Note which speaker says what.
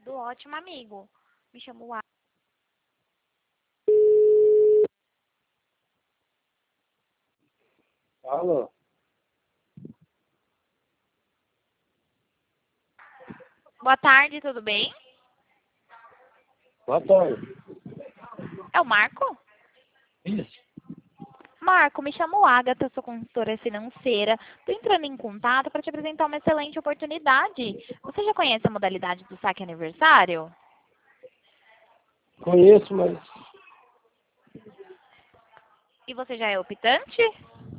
Speaker 1: Tudo ótimo, amigo. Me chamo Agatha.
Speaker 2: Alô?
Speaker 1: Boa tarde, tudo bem?
Speaker 2: Boa tarde.
Speaker 1: É o Marco?
Speaker 2: Isso.
Speaker 1: Marco, me chamo Agatha, sou consultora financeira. Estou entrando em contato para te apresentar uma excelente oportunidade. Você já conhece a modalidade do saque aniversário?
Speaker 2: Conheço, mas
Speaker 1: E você já é optante?